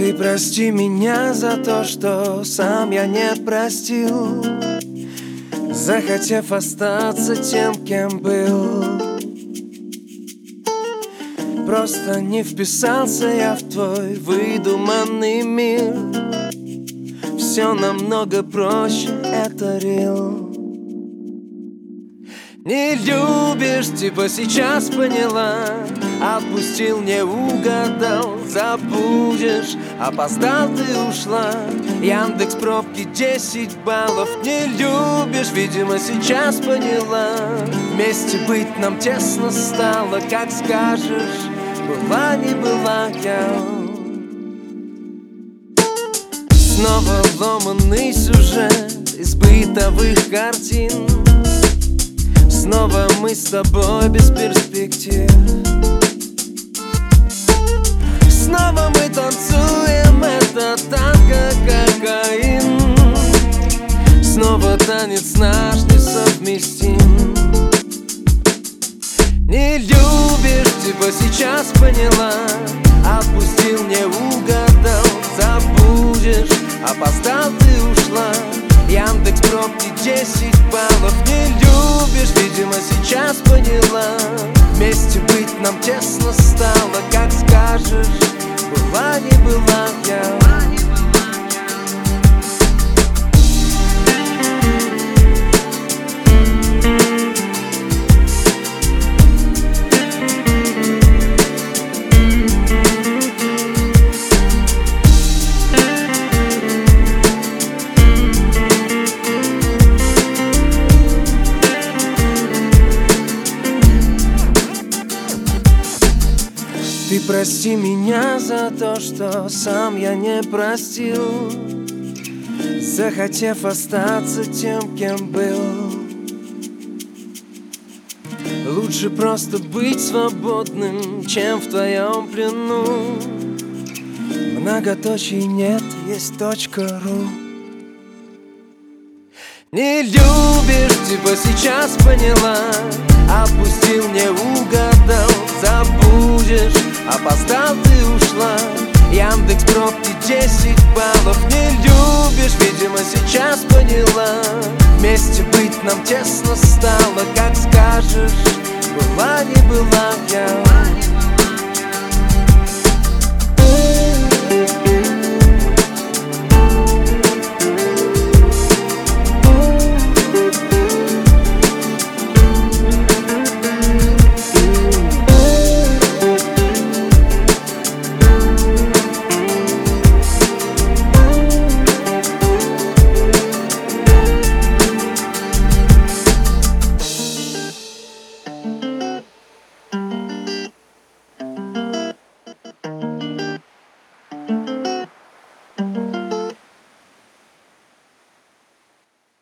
Ты прости меня за то, что сам я не простил, захотев остаться тем, кем был. Просто не вписался я в твой выдуманный мир. Все намного проще, это real. Не любишь, типа сейчас поняла. Отпустил, не угадал, забудешь. Опоздал, ты ушла. Яндекс пробки 10 баллов. Не любишь, видимо сейчас поняла. Вместе быть нам тесно стало, как скажешь. Была, не была я. Снова ломанный сюжет из бытовых картин. Снова мы с тобой без перспектив. Снова мы танцуем, это танго, кокаин. Снова танец наш несовместим. Не любишь, типа сейчас поняла. Отпустил, не угадал, забудешь. Опоздал, ты ушла. Яндекс пробки 10 баллов. Не любишь, видимо сейчас поняла. Вместе быть нам тесно стало, как скажешь. Была, не была я. Ты прости меня за то, что сам я не простил, захотев остаться тем, кем был. Лучше просто быть свободным, чем в твоем плену. Многоточий нет, есть .ру. Не любишь, типа сейчас поняла. Отпустил, не угадал, забудешь. Опоздал, ты ушла. Яндекс пробки 10 баллов. Не любишь, видимо сейчас поняла. Вместе быть нам тесно стало, как скажешь. Была, не была я.